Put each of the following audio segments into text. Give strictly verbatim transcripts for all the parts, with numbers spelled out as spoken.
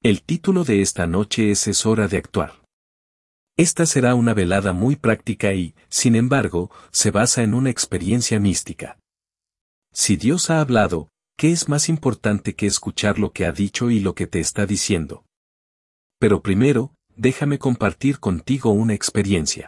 El título de esta noche es Es hora de actuar. Esta será una velada muy práctica y, sin embargo, se basa en una experiencia mística. Si Dios ha hablado, ¿qué es más importante que escuchar lo que ha dicho y lo que te está diciendo? Pero primero, déjame compartir contigo una experiencia.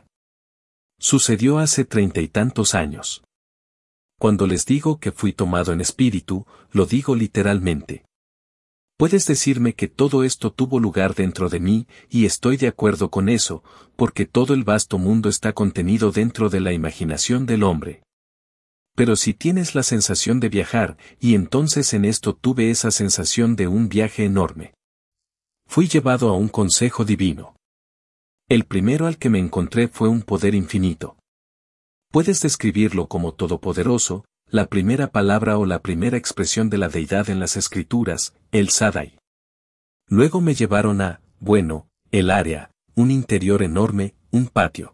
Sucedió hace treinta y tantos años. Cuando les digo que fui tomado en espíritu, lo digo literalmente. Puedes decirme que todo esto tuvo lugar dentro de mí, y estoy de acuerdo con eso, porque todo el vasto mundo está contenido dentro de la imaginación del hombre. Pero si tienes la sensación de viajar, y entonces en esto tuve esa sensación de un viaje enorme. Fui llevado a un consejo divino. El primero al que me encontré fue un poder infinito. Puedes describirlo como todopoderoso, la primera palabra o la primera expresión de la deidad en las escrituras, el Shaddai. Luego me llevaron a, bueno, el área, un interior enorme, un patio.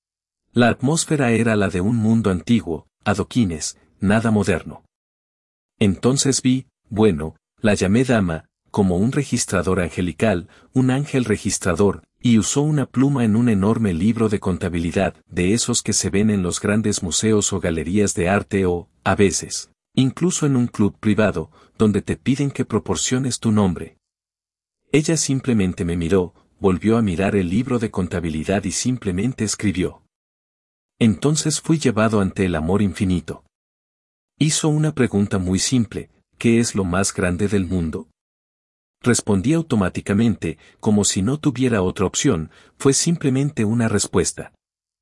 La atmósfera era la de un mundo antiguo, adoquines, nada moderno. Entonces vi, bueno, la llamé dama, como un registrador angelical, un ángel registrador, y usó una pluma en un enorme libro de contabilidad, de esos que se ven en los grandes museos o galerías de arte o, a veces, incluso en un club privado, donde te piden que proporciones tu nombre. Ella simplemente me miró, volvió a mirar el libro de contabilidad y simplemente escribió. Entonces fui llevado ante el amor infinito. Hizo una pregunta muy simple, ¿qué es lo más grande del mundo? Respondí automáticamente, como si no tuviera otra opción, fue simplemente una respuesta.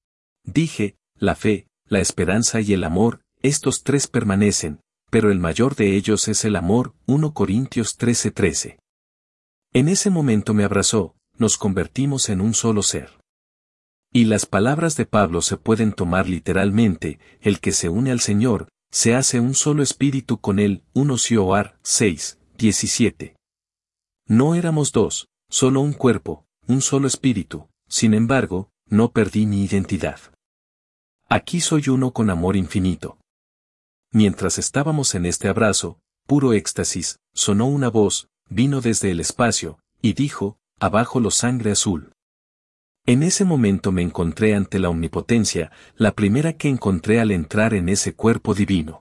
Dije, la fe, la esperanza y el amor, estos tres permanecen, pero el mayor de ellos es el amor, primera Corintios trece trece. En ese momento me abrazó, nos convertimos en un solo ser. Y las palabras de Pablo se pueden tomar literalmente, el que se une al Señor, se hace un solo espíritu con él, primera Corintios seis, diecisiete. No éramos dos, solo un cuerpo, un solo espíritu, sin embargo, no perdí mi identidad. Aquí soy uno con amor infinito. Mientras estábamos en este abrazo, puro éxtasis, sonó una voz, vino desde el espacio, y dijo, abajo lo sangre azul. En ese momento me encontré ante la omnipotencia, la primera que encontré al entrar en ese cuerpo divino.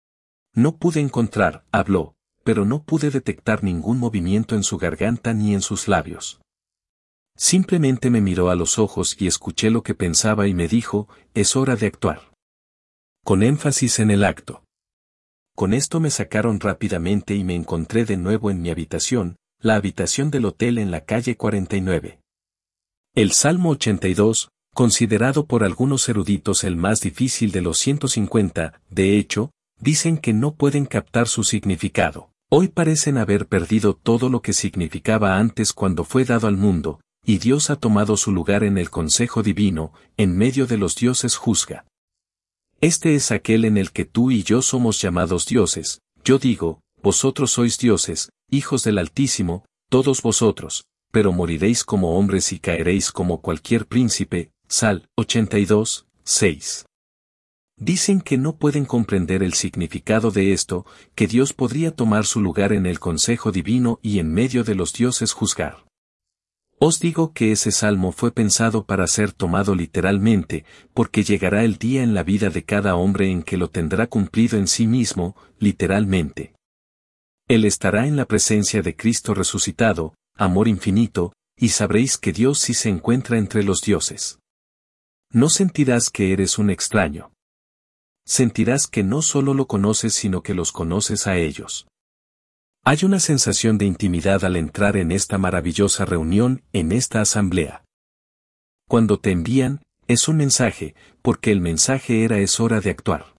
No pude encontrar, habló, pero no pude detectar ningún movimiento en su garganta ni en sus labios. Simplemente me miró a los ojos y escuché lo que pensaba y me dijo, es hora de actuar. Con énfasis en el acto. Con esto me sacaron rápidamente y me encontré de nuevo en mi habitación, la habitación del hotel en la calle cuarenta y nueve. El Salmo ochenta y dos, considerado por algunos eruditos el más difícil de los ciento cincuenta, de hecho, dicen que no pueden captar su significado. Hoy parecen haber perdido todo lo que significaba antes cuando fue dado al mundo, y Dios ha tomado su lugar en el consejo divino, en medio de los dioses juzga. Este es aquel en el que tú y yo somos llamados dioses, yo digo, vosotros sois dioses, hijos del Altísimo, todos vosotros, pero moriréis como hombres y caeréis como cualquier príncipe, Sal ochenta y dos, seis. Dicen que no pueden comprender el significado de esto, que Dios podría tomar su lugar en el consejo divino y en medio de los dioses juzgar. Os digo que ese salmo fue pensado para ser tomado literalmente, porque llegará el día en la vida de cada hombre en que lo tendrá cumplido en sí mismo, literalmente. Él estará en la presencia de Cristo resucitado, amor infinito, y sabréis que Dios sí se encuentra entre los dioses. No sentirás que eres un extraño. Sentirás que no solo lo conoces sino que los conoces a ellos. Hay una sensación de intimidad al entrar en esta maravillosa reunión, en esta asamblea. Cuando te envían, es un mensaje, porque el mensaje era es hora de actuar.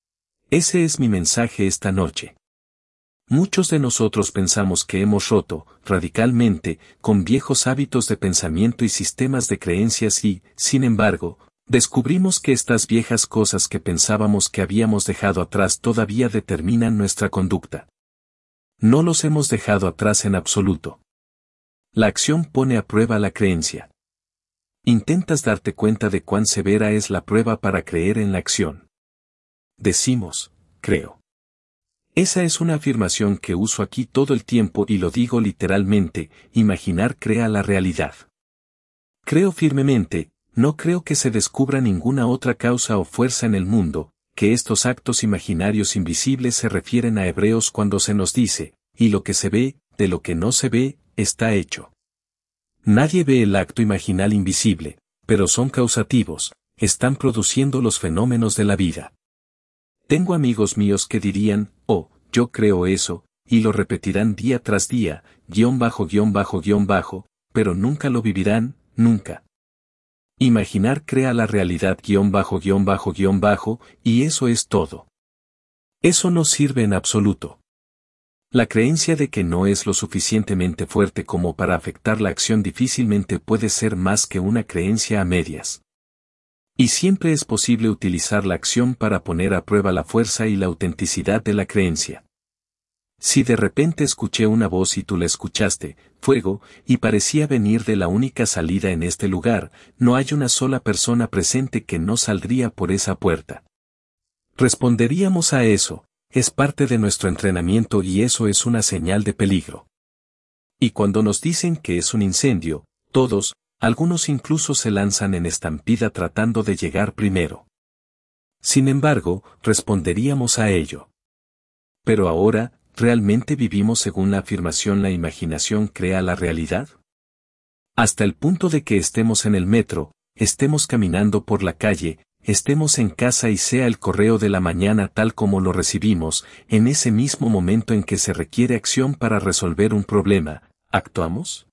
Ese es mi mensaje esta noche. Muchos de nosotros pensamos que hemos roto, radicalmente, con viejos hábitos de pensamiento y sistemas de creencias y, sin embargo, descubrimos que estas viejas cosas que pensábamos que habíamos dejado atrás todavía determinan nuestra conducta. No los hemos dejado atrás en absoluto. La acción pone a prueba la creencia. Intentas darte cuenta de cuán severa es la prueba para creer en la acción. Decimos, creo. Esa es una afirmación que uso aquí todo el tiempo y lo digo literalmente, imaginar crea la realidad. Creo firmemente, no creo que se descubra ninguna otra causa o fuerza en el mundo, que estos actos imaginarios invisibles se refieren a Hebreos cuando se nos dice, y lo que se ve, de lo que no se ve, está hecho. Nadie ve el acto imaginal invisible, pero son causativos, están produciendo los fenómenos de la vida. Tengo amigos míos que dirían, oh, yo creo eso, y lo repetirán día tras día, guión bajo guión bajo guión bajo, pero nunca lo vivirán, nunca. Imaginar crea la realidad guión bajo guión bajo guión bajo, y eso es todo. Eso no sirve en absoluto. La creencia de que no es lo suficientemente fuerte como para afectar la acción difícilmente puede ser más que una creencia a medias. Y siempre es posible utilizar la acción para poner a prueba la fuerza y la autenticidad de la creencia. Si de repente escuché una voz y tú la escuchaste, fuego, y parecía venir de la única salida en este lugar, no hay una sola persona presente que no saldría por esa puerta. Responderíamos a eso, es parte de nuestro entrenamiento y eso es una señal de peligro. Y cuando nos dicen que es un incendio, todos, algunos incluso se lanzan en estampida tratando de llegar primero. Sin embargo, responderíamos a ello. Pero ahora, ¿realmente vivimos según la afirmación la imaginación crea la realidad? Hasta el punto de que estemos en el metro, estemos caminando por la calle, estemos en casa y sea el correo de la mañana tal como lo recibimos, en ese mismo momento en que se requiere acción para resolver un problema, ¿actuamos?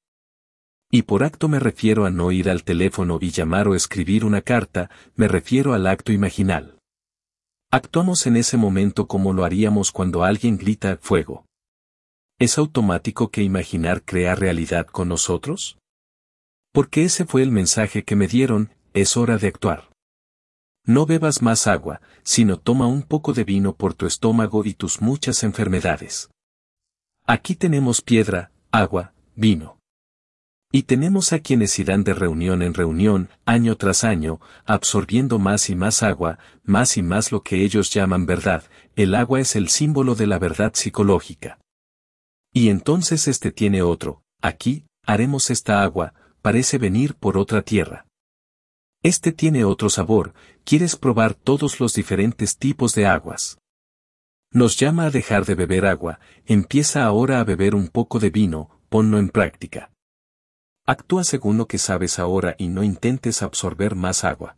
Y por acto me refiero a no ir al teléfono y llamar o escribir una carta, me refiero al acto imaginal. Actuamos en ese momento como lo haríamos cuando alguien grita fuego. ¿Es automático que imaginar crea realidad con nosotros? Porque ese fue el mensaje que me dieron, es hora de actuar. No bebas más agua, sino toma un poco de vino por tu estómago y tus muchas enfermedades. Aquí tenemos piedra, agua, vino. Y tenemos a quienes irán de reunión en reunión, año tras año, absorbiendo más y más agua, más y más lo que ellos llaman verdad, el agua es el símbolo de la verdad psicológica. Y entonces este tiene otro, aquí, haremos esta agua, parece venir por otra tierra. Este tiene otro sabor, quieres probar todos los diferentes tipos de aguas. Nos llama a dejar de beber agua, empieza ahora a beber un poco de vino, ponlo en práctica. Actúa según lo que sabes ahora y no intentes absorber más agua.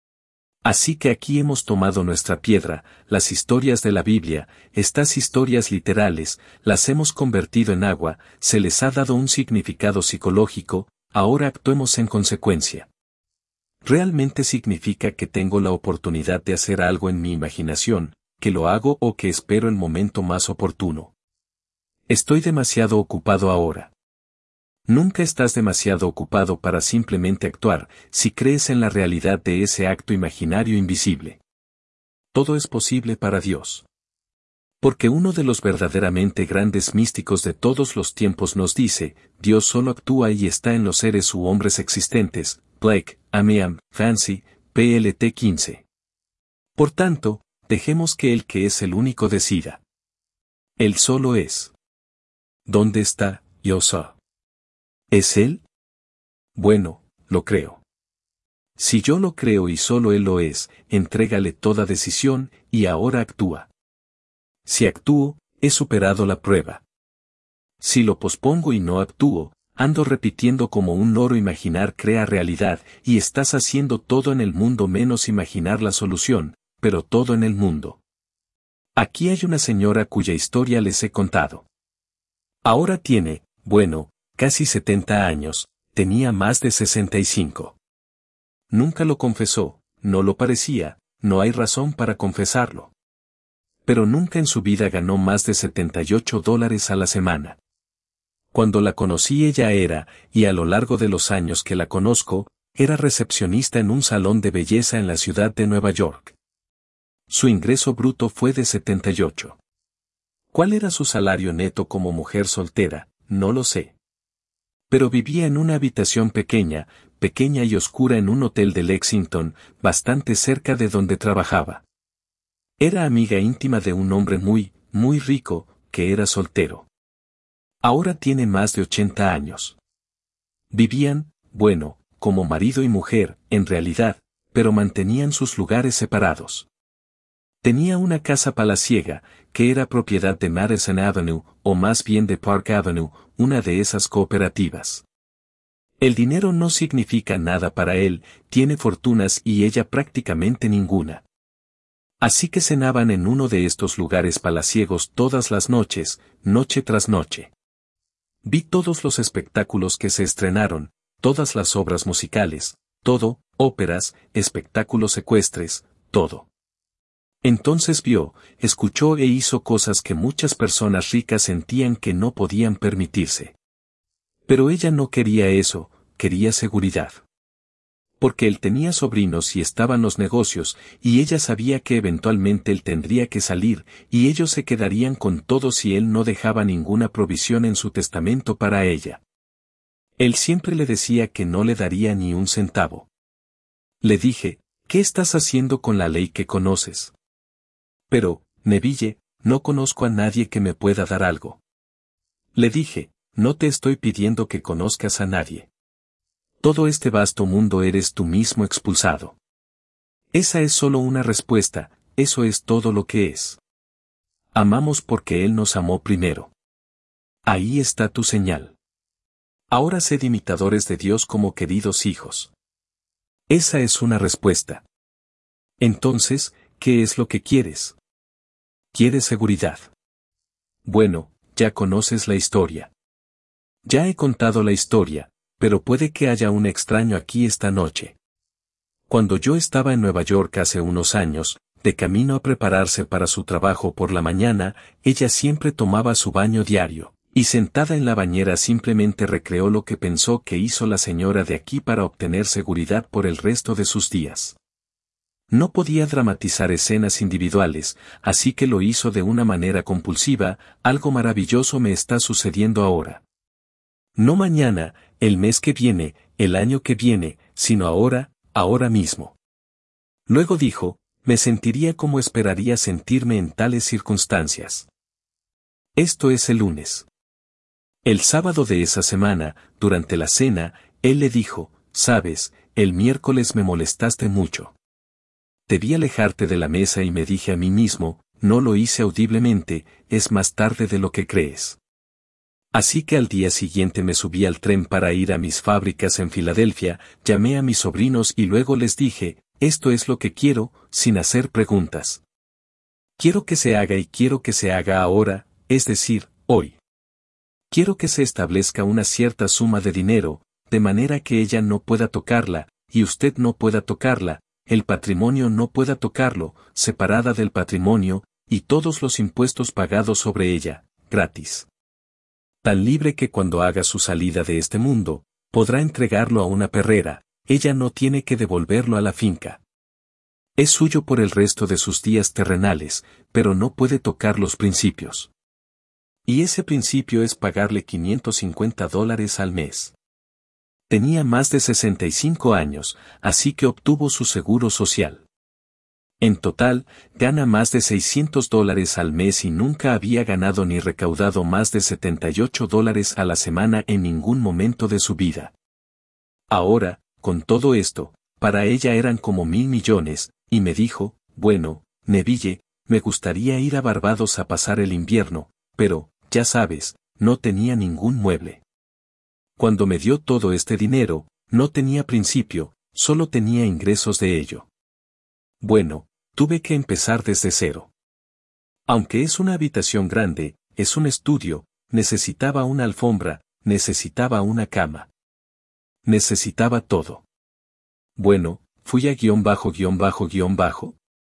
Así que aquí hemos tomado nuestra piedra, las historias de la Biblia, estas historias literales, las hemos convertido en agua, se les ha dado un significado psicológico, ahora actuemos en consecuencia. Realmente significa que tengo la oportunidad de hacer algo en mi imaginación, que lo hago o que espero el momento más oportuno. Estoy demasiado ocupado ahora. Nunca estás demasiado ocupado para simplemente actuar, si crees en la realidad de ese acto imaginario invisible. Todo es posible para Dios. Porque uno de los verdaderamente grandes místicos de todos los tiempos nos dice, Dios solo actúa y está en los seres u hombres existentes, Blake, Amiam, Fancy, P L T quince. Por tanto, dejemos que el que es el único decida. Él solo es. ¿Dónde está, yo soy? ¿Es Él? Bueno, lo creo. Si yo lo creo y solo Él lo es, entrégale toda decisión, y ahora actúa. Si actúo, he superado la prueba. Si lo pospongo y no actúo, ando repitiendo como un loro imaginar crea realidad, y estás haciendo todo en el mundo menos imaginar la solución, pero todo en el mundo. Aquí hay una señora cuya historia les he contado. Ahora tiene, bueno, casi setenta años, tenía más de sesenta y cinco. Nunca lo confesó, no lo parecía, no hay razón para confesarlo. Pero nunca en su vida ganó más de setenta y ocho dólares a la semana. Cuando la conocí ella era, y a lo largo de los años que la conozco, era recepcionista en un salón de belleza en la ciudad de Nueva York. Su ingreso bruto fue de setenta y ocho. ¿Cuál era su salario neto como mujer soltera? No lo sé. Pero vivía en una habitación pequeña, pequeña y oscura en un hotel de Lexington, bastante cerca de donde trabajaba. Era amiga íntima de un hombre muy, muy rico, que era soltero. Ahora tiene más de ochenta años. Vivían, bueno, como marido y mujer, en realidad, pero mantenían sus lugares separados. Tenía una casa palaciega, que era propiedad de Madison Avenue, o más bien de Park Avenue, una de esas cooperativas. El dinero no significa nada para él, tiene fortunas y ella prácticamente ninguna. Así que cenaban en uno de estos lugares palaciegos todas las noches, noche tras noche. Vi todos los espectáculos que se estrenaron, todas las obras musicales, todo, óperas, espectáculos ecuestres, todo. Entonces vio, escuchó e hizo cosas que muchas personas ricas sentían que no podían permitirse. Pero ella no quería eso, quería seguridad. Porque él tenía sobrinos y estaban los negocios, y ella sabía que eventualmente él tendría que salir, y ellos se quedarían con todo si él no dejaba ninguna provisión en su testamento para ella. Él siempre le decía que no le daría ni un centavo. Le dije, ¿qué estás haciendo con la ley que conoces? Pero, Neville, no conozco a nadie que me pueda dar algo. Le dije, no te estoy pidiendo que conozcas a nadie. Todo este vasto mundo eres tú mismo expulsado. Esa es solo una respuesta, eso es todo lo que es. Amamos porque Él nos amó primero. Ahí está tu señal. Ahora sed imitadores de Dios como queridos hijos. Esa es una respuesta. Entonces, ¿qué es lo que quieres? ¿Quieres seguridad? Bueno, ya conoces la historia. Ya he contado la historia, pero puede que haya un extraño aquí esta noche. Cuando yo estaba en Nueva York hace unos años, de camino a prepararse para su trabajo por la mañana, ella siempre tomaba su baño diario, y sentada en la bañera simplemente recreó lo que pensó que hizo la señora de aquí para obtener seguridad por el resto de sus días. No podía dramatizar escenas individuales, así que lo hizo de una manera compulsiva. Algo maravilloso me está sucediendo ahora. No mañana, el mes que viene, el año que viene, sino ahora, ahora mismo. Luego dijo, me sentiría como esperaría sentirme en tales circunstancias. Esto es el lunes. El sábado de esa semana, durante la cena, él le dijo, sabes, el miércoles me molestaste mucho. Debí alejarte de la mesa y me dije a mí mismo, no lo hice audiblemente, es más tarde de lo que crees. Así que al día siguiente me subí al tren para ir a mis fábricas en Filadelfia, llamé a mis sobrinos y luego les dije, esto es lo que quiero, sin hacer preguntas. Quiero que se haga y quiero que se haga ahora, es decir, hoy. Quiero que se establezca una cierta suma de dinero, de manera que ella no pueda tocarla, y usted no pueda tocarla, el patrimonio no pueda tocarlo, separada del patrimonio, y todos los impuestos pagados sobre ella, gratis. Tan libre que cuando haga su salida de este mundo, podrá entregarlo a una perrera, ella no tiene que devolverlo a la finca. Es suyo por el resto de sus días terrenales, pero no puede tocar los principios. Y ese principio es pagarle quinientos cincuenta dólares al mes. Tenía más de sesenta y cinco años, así que obtuvo su seguro social. En total, gana más de seiscientos dólares al mes y nunca había ganado ni recaudado más de setenta y ocho dólares a la semana en ningún momento de su vida. Ahora, con todo esto, para ella eran como mil millones, y me dijo, bueno, Neville, me gustaría ir a Barbados a pasar el invierno, pero, ya sabes, no tenía ningún mueble. Cuando me dio todo este dinero, no tenía principio, solo tenía ingresos de ello. Bueno, tuve que empezar desde cero. Aunque es una habitación grande, es un estudio, necesitaba una alfombra, necesitaba una cama. Necesitaba todo. Bueno, fui a guión bajo guión bajo guión bajo.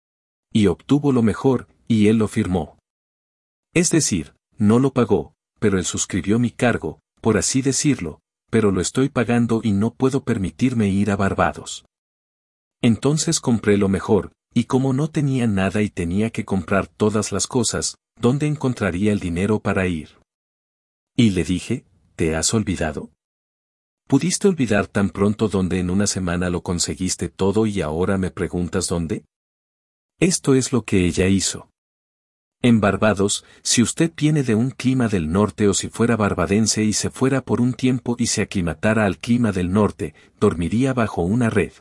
Y obtuvo lo mejor, y él lo firmó. Es decir, no lo pagó, pero él suscribió mi cargo, por así decirlo, pero lo estoy pagando y no puedo permitirme ir a Barbados. Entonces compré lo mejor, y como no tenía nada y tenía que comprar todas las cosas, ¿dónde encontraría el dinero para ir? Y le dije, ¿te has olvidado? ¿Pudiste olvidar tan pronto donde en una semana lo conseguiste todo y ahora me preguntas dónde? Esto es lo que ella hizo. En Barbados, si usted viene de un clima del norte o si fuera barbadense y se fuera por un tiempo y se aclimatara al clima del norte, dormiría bajo una red.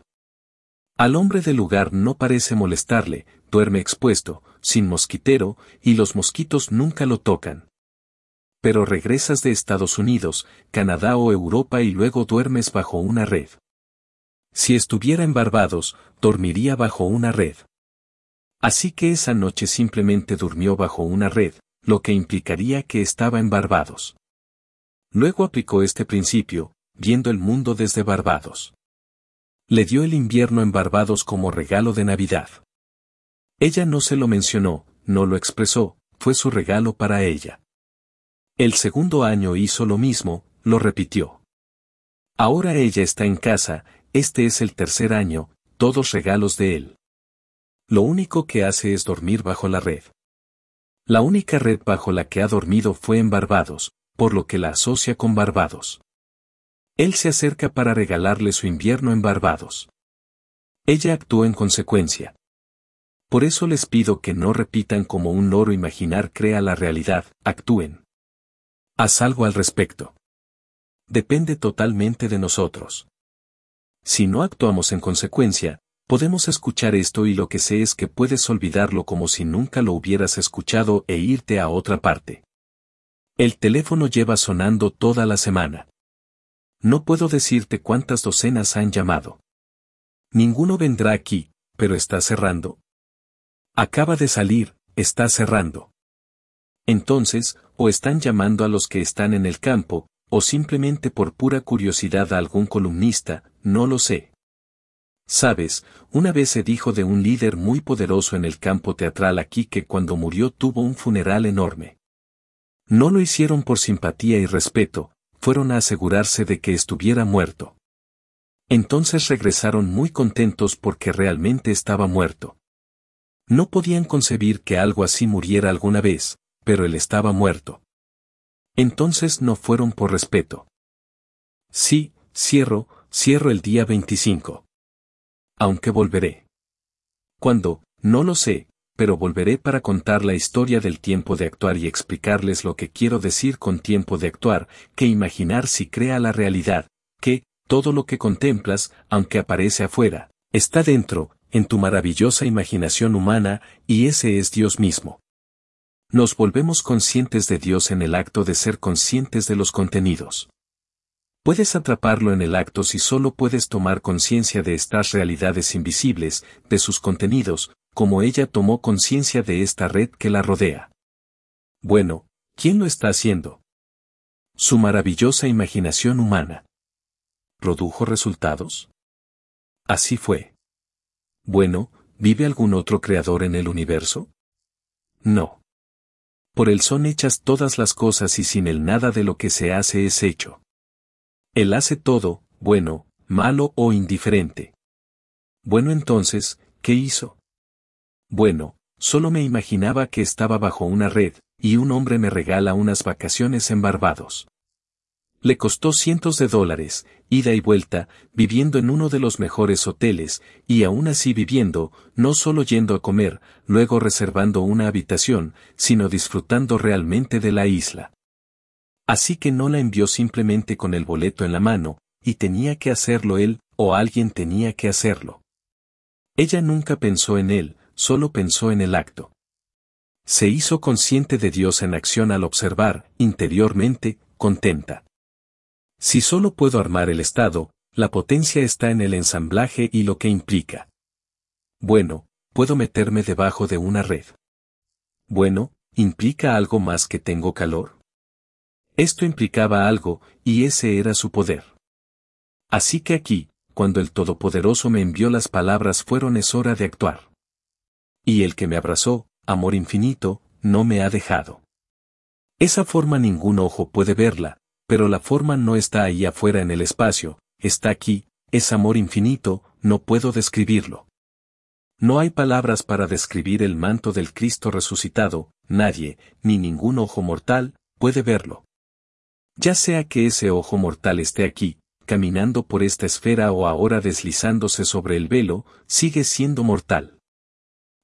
Al hombre del lugar no parece molestarle, duerme expuesto, sin mosquitero, y los mosquitos nunca lo tocan. Pero regresas de Estados Unidos, Canadá o Europa y luego duermes bajo una red. Si estuviera en Barbados, dormiría bajo una red. Así que esa noche simplemente durmió bajo una red, lo que implicaría que estaba en Barbados. Luego aplicó este principio, viendo el mundo desde Barbados. Le dio el invierno en Barbados como regalo de Navidad. Ella no se lo mencionó, no lo expresó, fue su regalo para ella. El segundo año hizo lo mismo, lo repitió. Ahora ella está en casa, este es el tercer año, todos regalos de él. Lo único que hace es dormir bajo la red. La única red bajo la que ha dormido fue en Barbados, por lo que la asocia con Barbados. Él se acerca para regalarle su invierno en Barbados. Ella actuó en consecuencia. Por eso les pido que no repitan como un loro imaginar crea la realidad, actúen. Haz algo al respecto. Depende totalmente de nosotros. Si no actuamos en consecuencia, podemos escuchar esto y lo que sé es que puedes olvidarlo como si nunca lo hubieras escuchado e irte a otra parte. El teléfono lleva sonando toda la semana. No puedo decirte cuántas docenas han llamado. Ninguno vendrá aquí, pero está cerrando. Acaba de salir, está cerrando. Entonces, o están llamando a los que están en el campo, o simplemente por pura curiosidad a algún columnista, no lo sé. Sabes, una vez se dijo de un líder muy poderoso en el campo teatral aquí que cuando murió tuvo un funeral enorme. No lo hicieron por simpatía y respeto, fueron a asegurarse de que estuviera muerto. Entonces regresaron muy contentos porque realmente estaba muerto. No podían concebir que algo así muriera alguna vez, pero él estaba muerto. Entonces no fueron por respeto. Sí, cierro, cierro el día veinticinco. Aunque volveré. ¿Cuándo? No lo sé, pero volveré para contar la historia del tiempo de actuar y explicarles lo que quiero decir con tiempo de actuar, que imaginar si crea la realidad, que, todo lo que contemplas, aunque aparece afuera, está dentro, en tu maravillosa imaginación humana, y ese es Dios mismo. Nos volvemos conscientes de Dios en el acto de ser conscientes de los contenidos. Puedes atraparlo en el acto si solo puedes tomar conciencia de estas realidades invisibles, de sus contenidos, como ella tomó conciencia de esta red que la rodea. Bueno, ¿quién lo está haciendo? Su maravillosa imaginación humana. ¿Produjo resultados? Así fue. Bueno, ¿vive algún otro creador en el universo? No. Por él son hechas todas las cosas y sin él nada de lo que se hace es hecho. Él hace todo, bueno, malo o indiferente. Bueno entonces, ¿qué hizo? Bueno, solo me imaginaba que estaba bajo una red, y un hombre me regala unas vacaciones en Barbados. Le costó cientos de dólares, ida y vuelta, viviendo en uno de los mejores hoteles, y aún así viviendo, no solo yendo a comer, luego reservando una habitación, sino disfrutando realmente de la isla. Así que no la envió simplemente con el boleto en la mano, y tenía que hacerlo él, o alguien tenía que hacerlo. Ella nunca pensó en él, solo pensó en el acto. Se hizo consciente de Dios en acción al observar, interiormente, contenta. Si solo puedo armar el estado, la potencia está en el ensamblaje y lo que implica. Bueno, puedo meterme debajo de una red. Bueno, ¿implica algo más que tengo calor? Esto implicaba algo, y ese era su poder. Así que aquí, cuando el Todopoderoso me envió las palabras fueron es hora de actuar. Y el que me abrazó, amor infinito, no me ha dejado. Esa forma ningún ojo puede verla, pero la forma no está ahí afuera en el espacio, está aquí, es amor infinito, no puedo describirlo. No hay palabras para describir el manto del Cristo resucitado, nadie, ni ningún ojo mortal, puede verlo. Ya sea que ese ojo mortal esté aquí, caminando por esta esfera o ahora deslizándose sobre el velo, sigue siendo mortal.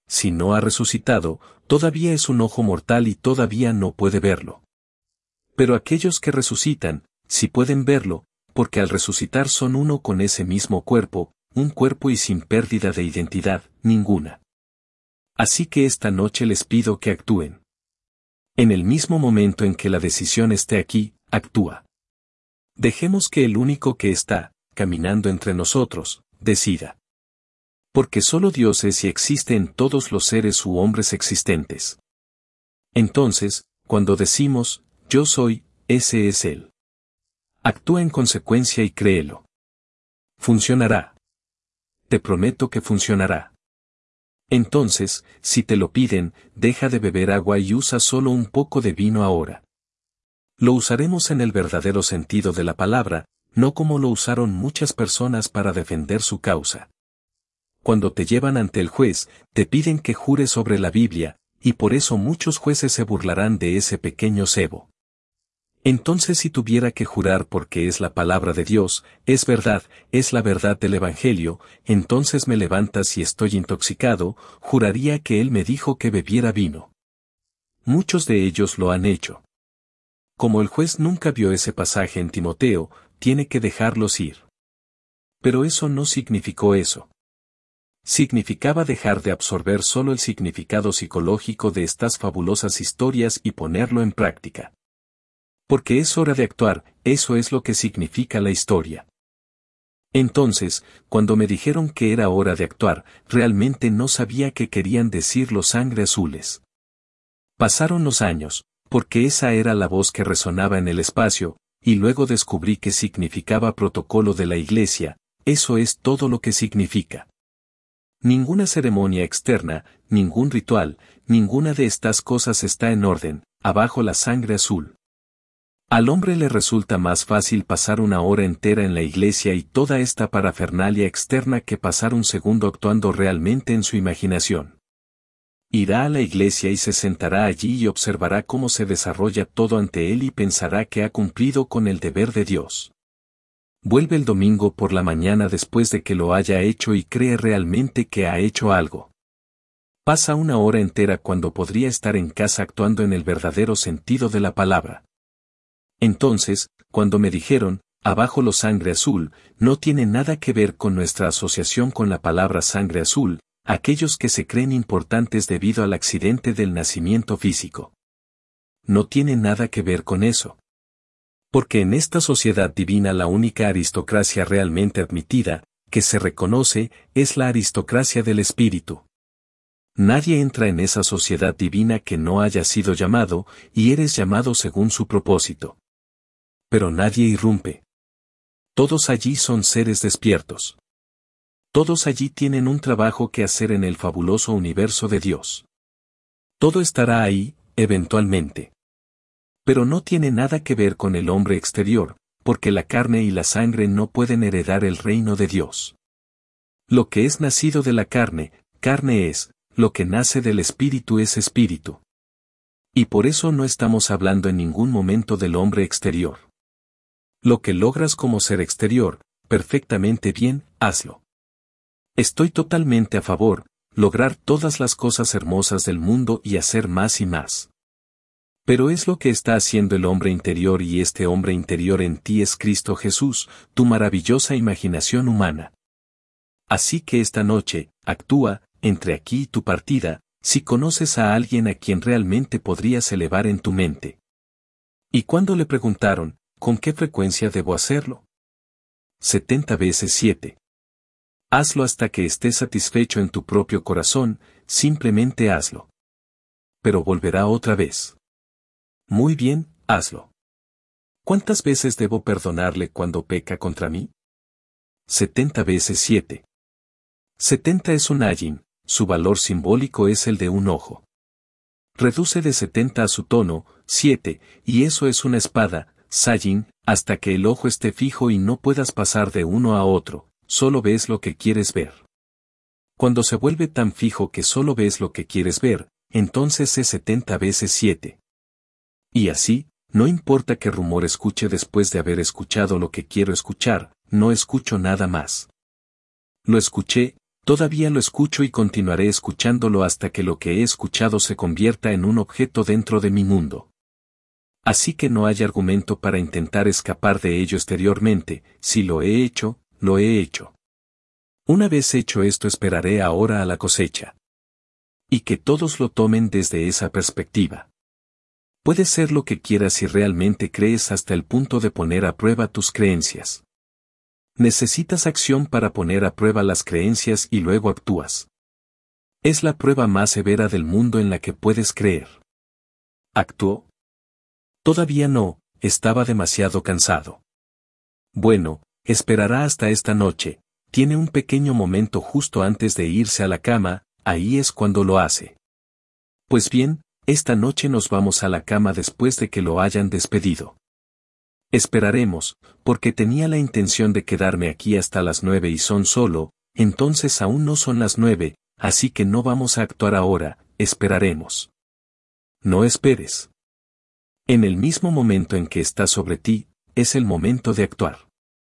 Si no ha resucitado, todavía es un ojo mortal y todavía no puede verlo. Pero aquellos que resucitan, sí pueden verlo, porque al resucitar son uno con ese mismo cuerpo, un cuerpo y sin pérdida de identidad, ninguna. Así que esta noche les pido que actúen. En el mismo momento en que la decisión esté aquí, actúa. Dejemos que el único que está, caminando entre nosotros, decida. Porque solo Dios es y existe en todos los seres u hombres existentes. Entonces, cuando decimos, yo soy, ese es Él. Actúa en consecuencia y créelo. Funcionará. Te prometo que funcionará. Entonces, si te lo piden, deja de beber agua y usa solo un poco de vino ahora. Lo usaremos en el verdadero sentido de la palabra, no como lo usaron muchas personas para defender su causa. Cuando te llevan ante el juez, te piden que jures sobre la Biblia, y por eso muchos jueces se burlarán de ese pequeño cebo. Entonces si tuviera que jurar porque es la palabra de Dios, es verdad, es la verdad del Evangelio, entonces me levantas y estoy intoxicado, juraría que Él me dijo que bebiera vino. Muchos de ellos lo han hecho. Como el juez nunca vio ese pasaje en Timoteo, tiene que dejarlos ir. Pero eso no significó eso. Significaba dejar de absorber solo el significado psicológico de estas fabulosas historias y ponerlo en práctica. Porque es hora de actuar, eso es lo que significa la historia. Entonces, cuando me dijeron que era hora de actuar, realmente no sabía qué querían decir los sangre azules. Pasaron los años, porque esa era la voz que resonaba en el espacio, y luego descubrí que significaba protocolo de la iglesia, eso es todo lo que significa. Ninguna ceremonia externa, ningún ritual, ninguna de estas cosas está en orden, abajo la sangre azul. Al hombre le resulta más fácil pasar una hora entera en la iglesia y toda esta parafernalia externa que pasar un segundo actuando realmente en su imaginación. Irá a la iglesia y se sentará allí y observará cómo se desarrolla todo ante él y pensará que ha cumplido con el deber de Dios. Vuelve el domingo por la mañana después de que lo haya hecho y cree realmente que ha hecho algo. Pasa una hora entera cuando podría estar en casa actuando en el verdadero sentido de la palabra. Entonces, cuando me dijeron, abajo lo sangre azul, no tiene nada que ver con nuestra asociación con la palabra sangre azul, aquellos que se creen importantes debido al accidente del nacimiento físico. No tiene nada que ver con eso. Porque en esta sociedad divina la única aristocracia realmente admitida, que se reconoce, es la aristocracia del espíritu. Nadie entra en esa sociedad divina que no haya sido llamado, y eres llamado según su propósito. Pero nadie irrumpe. Todos allí son seres despiertos. Todos allí tienen un trabajo que hacer en el fabuloso universo de Dios. Todo estará ahí, eventualmente. Pero no tiene nada que ver con el hombre exterior, porque la carne y la sangre no pueden heredar el reino de Dios. Lo que es nacido de la carne, carne es, lo que nace del espíritu es espíritu. Y por eso no estamos hablando en ningún momento del hombre exterior. Lo que logras como ser exterior, perfectamente bien, hazlo. Estoy totalmente a favor, lograr todas las cosas hermosas del mundo y hacer más y más. Pero es lo que está haciendo el hombre interior y este hombre interior en ti es Cristo Jesús, tu maravillosa imaginación humana. Así que esta noche, actúa, entre aquí y tu partida, si conoces a alguien a quien realmente podrías elevar en tu mente. Y cuando le preguntaron, ¿con qué frecuencia debo hacerlo? setenta veces siete. Hazlo hasta que estés satisfecho en tu propio corazón, simplemente hazlo. Pero volverá otra vez. Muy bien, hazlo. ¿Cuántas veces debo perdonarle cuando peca contra mí? setenta veces siete. setenta es un ayin, su valor simbólico es el de un ojo. Reduce de setenta a su tono, siete, y eso es una espada, sayin, hasta que el ojo esté fijo y no puedas pasar de uno a otro, solo ves lo que quieres ver. Cuando se vuelve tan fijo que solo ves lo que quieres ver, entonces es setenta veces siete. Y así, no importa qué rumor escuche después de haber escuchado lo que quiero escuchar, no escucho nada más. Lo escuché, Todavía lo escucho y continuaré escuchándolo hasta que lo que he escuchado se convierta en un objeto dentro de mi mundo. Así que no hay argumento para intentar escapar de ello exteriormente. Si lo he hecho, lo he hecho. Una vez hecho esto, esperaré ahora a la cosecha. Y que todos lo tomen desde esa perspectiva. Puedes ser lo que quieras si realmente crees hasta el punto de poner a prueba tus creencias. Necesitas acción para poner a prueba las creencias y luego actúas. Es la prueba más severa del mundo en la que puedes creer. ¿Actuó? Todavía no, estaba demasiado cansado. Bueno, esperará hasta esta noche, tiene un pequeño momento justo antes de irse a la cama, ahí es cuando lo hace. Pues bien, esta noche nos vamos a la cama después de que lo hayan despedido. Esperaremos, porque tenía la intención de quedarme aquí hasta las nueve y son solo, entonces aún no son las nueve, así que no vamos a actuar ahora, esperaremos. No esperes. En el mismo momento en que está sobre ti, es el momento de actuar.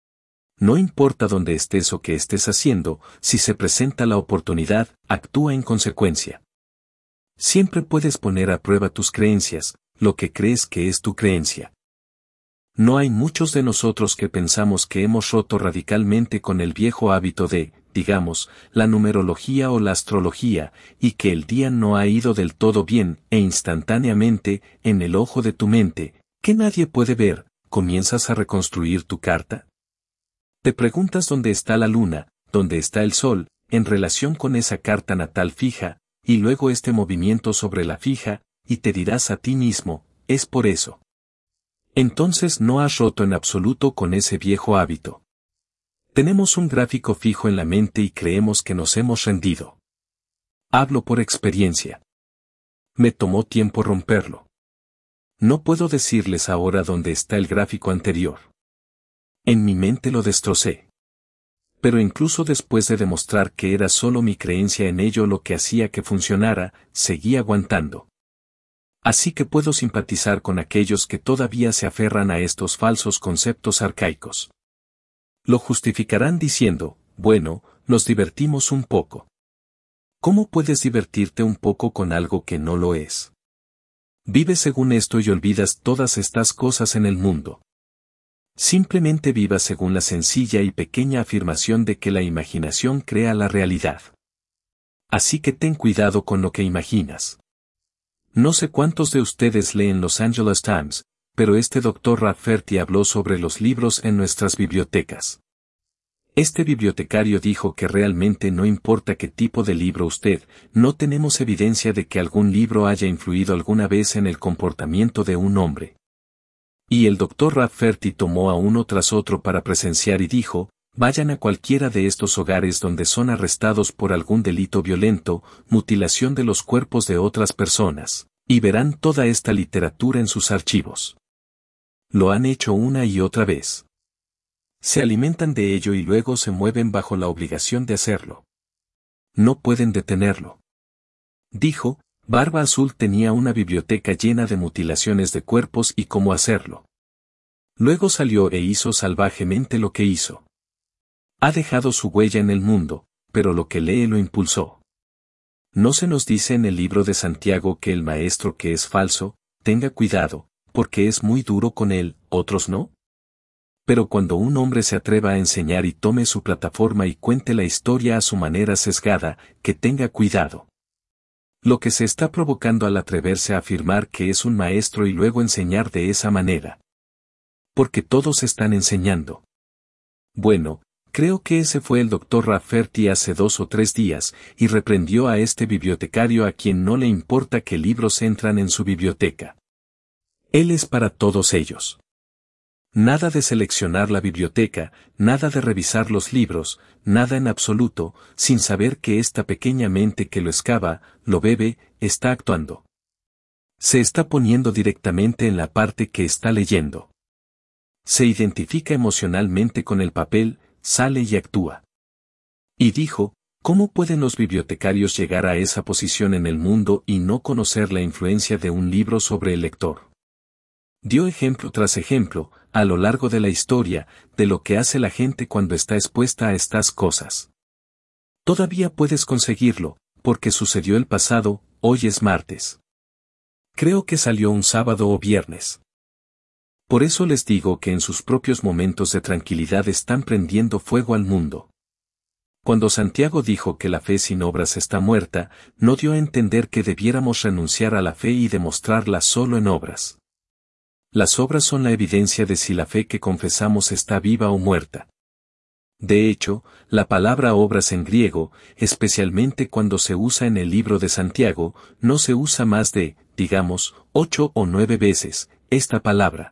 No importa dónde estés o qué estés haciendo, si se presenta la oportunidad, actúa en consecuencia. Siempre puedes poner a prueba tus creencias, lo que crees que es tu creencia. No hay muchos de nosotros que pensamos que hemos roto radicalmente con el viejo hábito de, digamos, la numerología o la astrología, y que el día no ha ido del todo bien, e instantáneamente, en el ojo de tu mente, que nadie puede ver, comienzas a reconstruir tu carta. Te preguntas dónde está la luna, dónde está el sol, en relación con esa carta natal fija, y luego este movimiento sobre la fija, y te dirás a ti mismo, es por eso. Entonces no has roto en absoluto con ese viejo hábito. Tenemos un gráfico fijo en la mente y creemos que nos hemos rendido. Hablo por experiencia. Me tomó tiempo romperlo. No puedo decirles ahora dónde está el gráfico anterior. En mi mente lo destrocé. Pero incluso después de demostrar que era solo mi creencia en ello lo que hacía que funcionara, seguí aguantando. Así que puedo simpatizar con aquellos que todavía se aferran a estos falsos conceptos arcaicos. Lo justificarán diciendo, bueno, nos divertimos un poco. ¿Cómo puedes divertirte un poco con algo que no lo es? Vive según esto y olvidas todas estas cosas en el mundo. Simplemente viva según la sencilla y pequeña afirmación de que la imaginación crea la realidad. Así que ten cuidado con lo que imaginas. No sé cuántos de ustedes leen Los Angeles Times, pero este doctor Rafferty habló sobre los libros en nuestras bibliotecas. Este bibliotecario dijo que realmente no importa qué tipo de libro usted, no tenemos evidencia de que algún libro haya influido alguna vez en el comportamiento de un hombre. Y el doctor Rafferty tomó a uno tras otro para presenciar y dijo, vayan a cualquiera de estos hogares donde son arrestados por algún delito violento, mutilación de los cuerpos de otras personas, y verán toda esta literatura en sus archivos. Lo han hecho una y otra vez. Se alimentan de ello y luego se mueven bajo la obligación de hacerlo. No pueden detenerlo. Dijo, Barba Azul tenía una biblioteca llena de mutilaciones de cuerpos y cómo hacerlo. Luego salió e hizo salvajemente lo que hizo. Ha dejado su huella en el mundo, pero lo que lee lo impulsó. ¿No se nos dice en el libro de Santiago que el maestro que es falso, tenga cuidado, porque es muy duro con él, otros no? Pero cuando un hombre se atreva a enseñar y tome su plataforma y cuente la historia a su manera sesgada, que tenga cuidado. Lo que se está provocando al atreverse a afirmar que es un maestro y luego enseñar de esa manera. Porque todos están enseñando. Bueno, creo que ese fue el doctor Rafferty hace dos o tres días, y reprendió a este bibliotecario a quien no le importa qué libros entran en su biblioteca. Él es para todos ellos. Nada de seleccionar la biblioteca, nada de revisar los libros, nada en absoluto, sin saber que esta pequeña mente que lo excava, lo bebe, está actuando. Se está poniendo directamente en la parte que está leyendo. Se identifica emocionalmente con el papel, sale y actúa. Y dijo, ¿cómo pueden los bibliotecarios llegar a esa posición en el mundo y no conocer la influencia de un libro sobre el lector? Dio ejemplo tras ejemplo, a lo largo de la historia, de lo que hace la gente cuando está expuesta a estas cosas. Todavía puedes conseguirlo, porque sucedió el pasado, hoy es martes. Creo que salió un sábado o viernes. Por eso les digo que en sus propios momentos de tranquilidad están prendiendo fuego al mundo. Cuando Santiago dijo que la fe sin obras está muerta, no dio a entender que debiéramos renunciar a la fe y demostrarla solo en obras. Las obras son la evidencia de si la fe que confesamos está viva o muerta. De hecho, la palabra obras en griego, especialmente cuando se usa en el libro de Santiago, no se usa más de, digamos, ocho o nueve veces, esta palabra.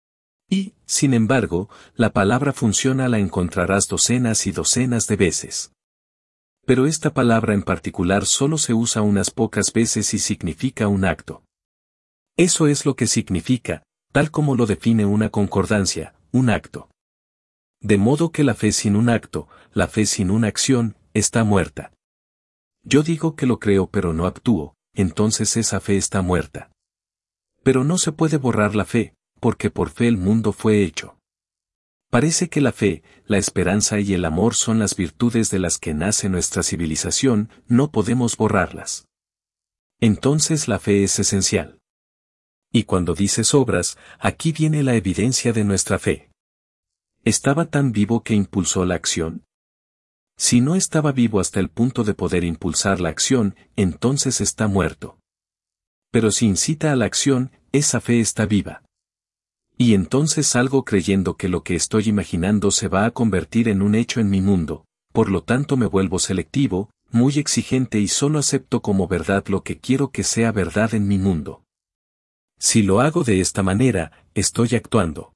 Y, sin embargo, la palabra funciona la encontrarás docenas y docenas de veces. Pero esta palabra en particular solo se usa unas pocas veces y significa un acto. Eso es lo que significa, tal como lo define una concordancia, un acto. De modo que la fe sin un acto, la fe sin una acción, está muerta. Yo digo que lo creo pero no actúo, entonces esa fe está muerta. Pero no se puede borrar la fe, porque por fe el mundo fue hecho. Parece que la fe, la esperanza y el amor son las virtudes de las que nace nuestra civilización, no podemos borrarlas. Entonces la fe es esencial. Y cuando dices obras, aquí viene la evidencia de nuestra fe. ¿Estaba tan vivo que impulsó la acción? Si no estaba vivo hasta el punto de poder impulsar la acción, entonces está muerto. Pero si incita a la acción, esa fe está viva. Y entonces salgo creyendo que lo que estoy imaginando se va a convertir en un hecho en mi mundo, por lo tanto me vuelvo selectivo, muy exigente y solo acepto como verdad lo que quiero que sea verdad en mi mundo. Si lo hago de esta manera, estoy actuando.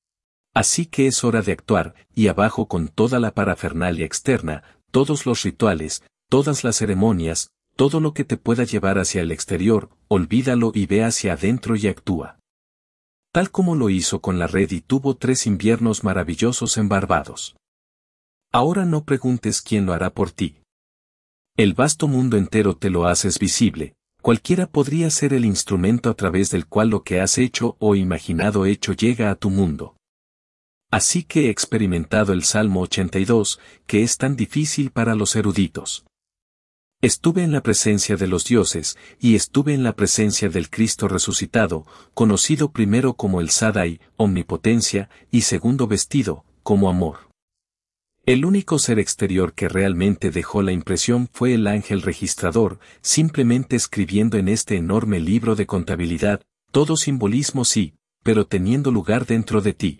Así que es hora de actuar, y abajo con toda la parafernalia externa, todos los rituales, todas las ceremonias, todo lo que te pueda llevar hacia el exterior, olvídalo y ve hacia adentro y actúa. Tal como lo hizo con la red y tuvo tres inviernos maravillosos en Barbados. Ahora no preguntes quién lo hará por ti. El vasto mundo entero te lo haces visible, cualquiera podría ser el instrumento a través del cual lo que has hecho o imaginado hecho llega a tu mundo. Así que he experimentado el Salmo ochenta y dos, que es tan difícil para los eruditos. Estuve en la presencia de los dioses, y estuve en la presencia del Cristo resucitado, conocido primero como el Sadai, omnipotencia, y segundo vestido, como amor. El único ser exterior que realmente dejó la impresión fue el ángel registrador, simplemente escribiendo en este enorme libro de contabilidad, todo simbolismo sí, pero teniendo lugar dentro de ti.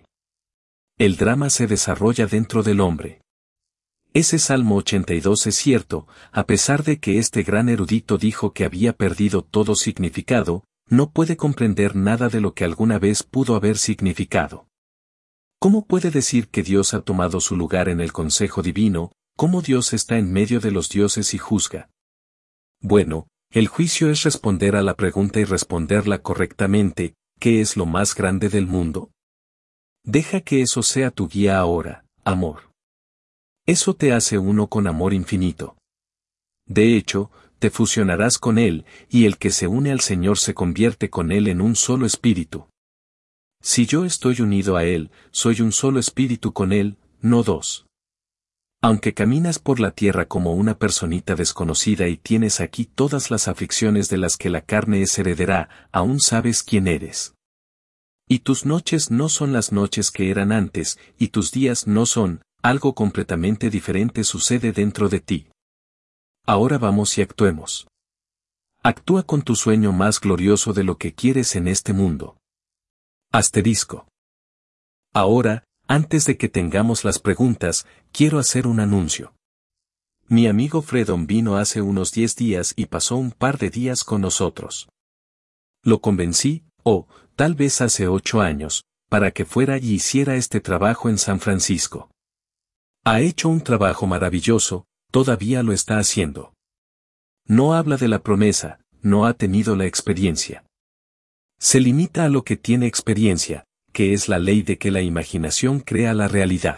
El drama se desarrolla dentro del hombre. Ese Salmo ochenta y dos es cierto, a pesar de que este gran erudito dijo que había perdido todo significado, no puede comprender nada de lo que alguna vez pudo haber significado. ¿Cómo puede decir que Dios ha tomado su lugar en el consejo divino, cómo Dios está en medio de los dioses y juzga? Bueno, el juicio es responder a la pregunta y responderla correctamente, ¿qué es lo más grande del mundo? Deja que eso sea tu guía ahora, amor. Eso te hace uno con amor infinito. De hecho, te fusionarás con Él, y el que se une al Señor se convierte con Él en un solo espíritu. Si yo estoy unido a Él, soy un solo espíritu con Él, no dos. Aunque caminas por la tierra como una personita desconocida y tienes aquí todas las aflicciones de las que la carne es heredera, aún sabes quién eres. Y tus noches no son las noches que eran antes, y tus días no son, algo completamente diferente sucede dentro de ti. Ahora vamos y actuemos. Actúa con tu sueño más glorioso de lo que quieres en este mundo. Asterisco. Ahora, antes de que tengamos las preguntas, quiero hacer un anuncio. Mi amigo Fredon vino hace unos diez días y pasó un par de días con nosotros. Lo convencí, o, tal vez hace ocho años, para que fuera y hiciera este trabajo en San Francisco. Ha hecho un trabajo maravilloso, todavía lo está haciendo. No habla de la promesa, no ha tenido la experiencia. Se limita a lo que tiene experiencia, que es la ley de que la imaginación crea la realidad.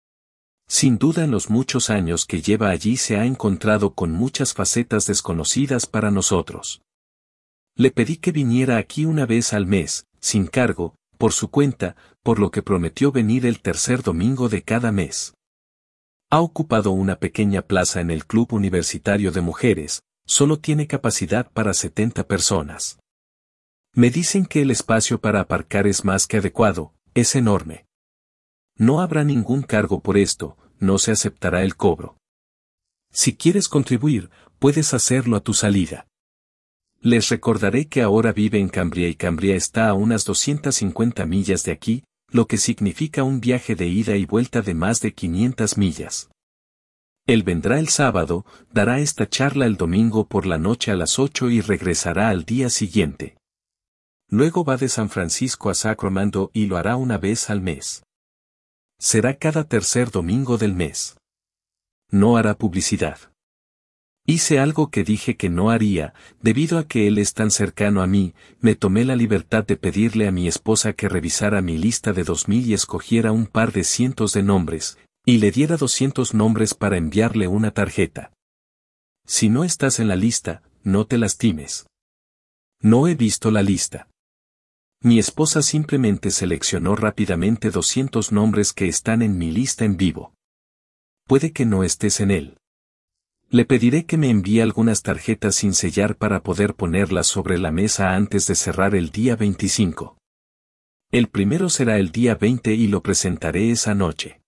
Sin duda en los muchos años que lleva allí se ha encontrado con muchas facetas desconocidas para nosotros. Le pedí que viniera aquí una vez al mes, sin cargo, por su cuenta, por lo que prometió venir el tercer domingo de cada mes. Ha ocupado una pequeña plaza en el Club Universitario de Mujeres, solo tiene capacidad para setenta personas. Me dicen que el espacio para aparcar es más que adecuado, es enorme. No habrá ningún cargo por esto, no se aceptará el cobro. Si quieres contribuir, puedes hacerlo a tu salida. Les recordaré que ahora vive en Cambria y Cambria está a unas doscientas cincuenta millas de aquí, lo que significa un viaje de ida y vuelta de más de quinientas millas. Él vendrá el sábado, dará esta charla el domingo por la noche a las ocho y regresará al día siguiente. Luego va de San Francisco a Sacramento y lo hará una vez al mes. Será cada tercer domingo del mes. No hará publicidad. Hice algo que dije que no haría, debido a que él es tan cercano a mí, me tomé la libertad de pedirle a mi esposa que revisara mi lista de dos mil y escogiera un par de cientos de nombres, y le diera doscientos nombres para enviarle una tarjeta. Si no estás en la lista, no te lastimes. No he visto la lista. Mi esposa simplemente seleccionó rápidamente doscientos nombres que están en mi lista en vivo. Puede que no estés en él. Le pediré que me envíe algunas tarjetas sin sellar para poder ponerlas sobre la mesa antes de cerrar el día veinticinco. El primero será el día veinte y lo presentaré esa noche.